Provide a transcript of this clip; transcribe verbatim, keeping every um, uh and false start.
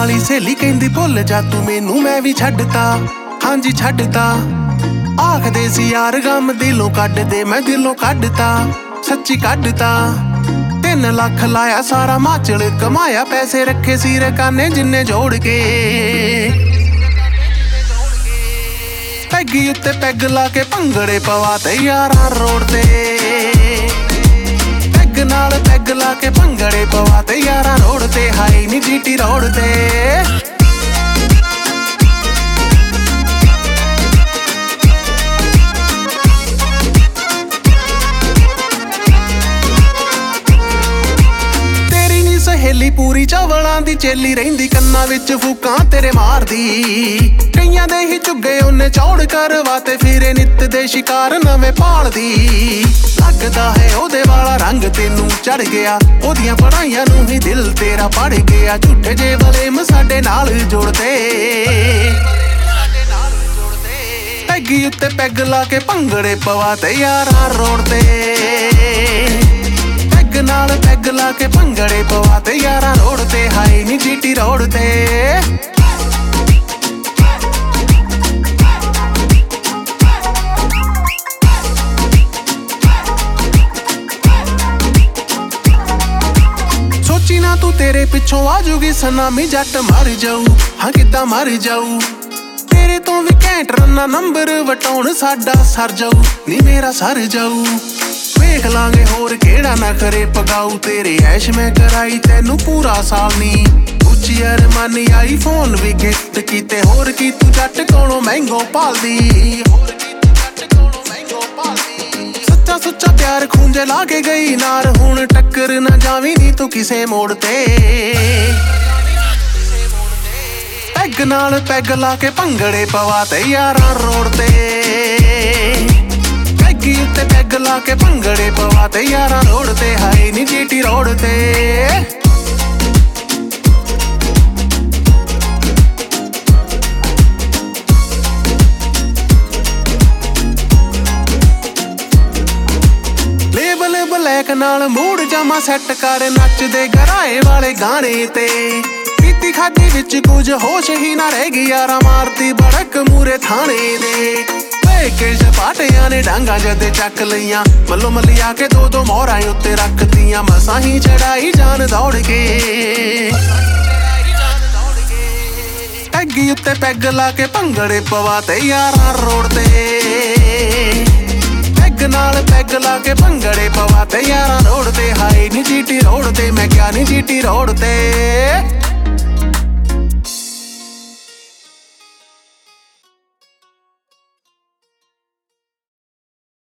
वाली सहेली कहंदी भुल जा तू मैनू मैं भी छड्डता हां जी छड्डता आखदे सी यार गम दिलों कड्ड दे मैं दिलों कड्डता सच्ची कड्डता तीन लाख लाया सारा हिमाचल कमाया पैसे रखे सी रकाने जिन्ने जोड़ के पैगी उत्ते पैग ला के भंगड़े पवा ते यारां रोड ते पैग नाल पैग ला के भंगड़े पवा ते यारां रोड ते हाई नी जीटी रोड ते सहेली पूरी चावलां दी चेली रहिंदी कन्नां विच फूकां तेरे मारदी कईयां दे ही चुगे उन्ने चौड़ करवाते फिरे नित दे शिकार नवें पालदी लगदा है ओदे वाला रंग तेनू चढ़ गया ओदियां पढ़ाइयां नू ही दिल तेरा पढ़ गया झूठे जे वलेम साडे नाल जुड़दे पैगी उत्ते पैग ला के भंगड़े पवा ते यारां रोड ते नाल पैग ला के भंगड़े पवा ते यारां रोड ते हाई नी जीटी रोड ते सोची ना तू तेरे पिछों आजूगी सनामी जट मर जाऊ हाँ किद्दां मर जाऊ तेरे तो भी घैंट रन्ना नंबर वटाउण साडा सर जाऊ नी मेरा सर जाऊ देख लांगे होर केड़ा ना करे पगाऊ तेरे ऐश मैं कराई तैनू पूरा साल नी उच्ची अरमानी आई फोन भी गिफ्ट कीते होर की तू जट कोलों महंगो पालदी सच्चा सुच्चा प्यार खूंजे लाके गई नार हुण टक्कर ना जावी नी तू किसे मोड़ ते पैग नाल पैग ला के भंगड़े पवा ते यारां रोड ते उत्ते पैग ला के भंगड़े पवा ते यारां रोड ते हाई नी G T road label black नाल मूड जामा सैट कर नचदे गराए वाले गाने ते पीती खादी विच कुछ होश ही ना रह गई यारां मारती बड़क मूरे थाने दे के सपाटियां ने डांगा जदे चक लियां मल्लो मल्ली आके दो दो मोहरां उत्ते रख दियां मसां ही चढ़ाई जान दौड़ के पैगी उत्ते पैग ला के भंगड़े पवा ते यारां रोड ते पैग नाल पैग ला के भंगड़े पवा ते यारां रोड ते हाई नी जीटी रोड ते मैं क्या नी जीटी रोड ते